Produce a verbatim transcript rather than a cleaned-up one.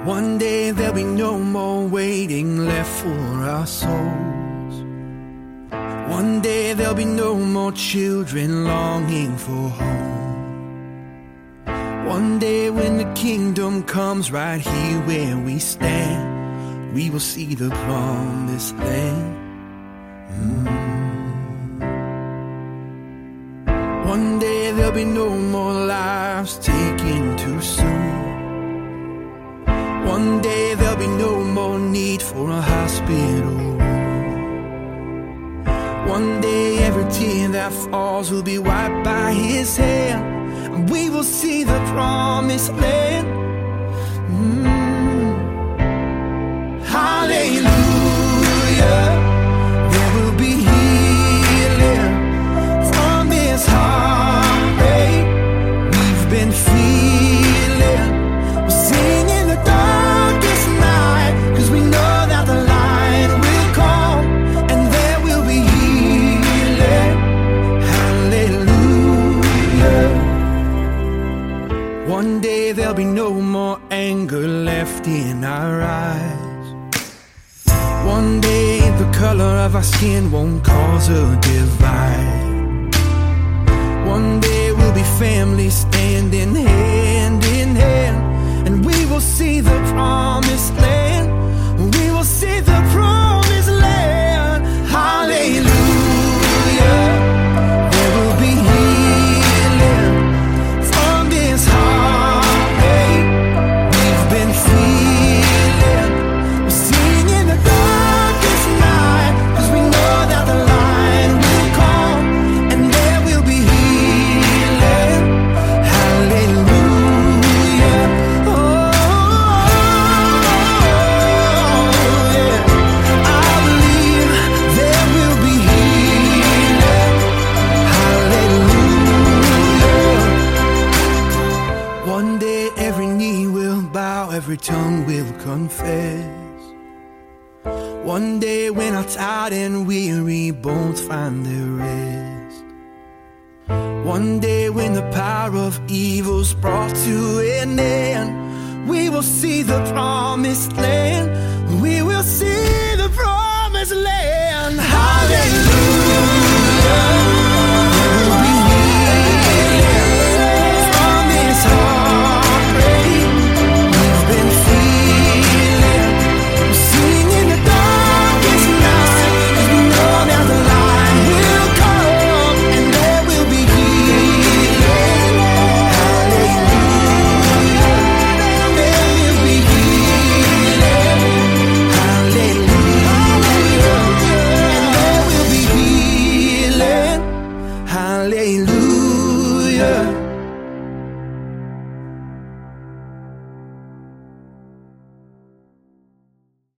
One day there'll be no more waiting left for our souls. One day there'll be no more children longing for home. One day when the kingdom comes right here where we stand, we will see the promised land. Mm. One day there'll be no more lives taken too soon. One day there'll be no more need for a hospital. One day every tear that falls will be wiped by His hand, and we will see the promised land. Mm. Hallelujah. There will be healing from this heartache we've been feeling. We'll sing in the darkest night, 'cause we know that the light will come, and there will be healing. Hallelujah. One day there'll be no more anger left in our eyes. One day the color of our skin won't cause a divide. One day we'll be family standing hand in hand, and we will see the promised land. We will see the promised land. Hallelujah. There will be healing from this heartache we've been feeling. We'll sing in the darkest night, 'cause we know that the light will come, and there will be healing. Hallelujah. Oh, yeah. I believe there will be healing. Hallelujah. One day every knee will bow, every tongue will confess. One day when our tired and weary bones find their rest. One day when the power of evil's brought to an end, we will see the promised land. We will see the promised land. Hallelujah.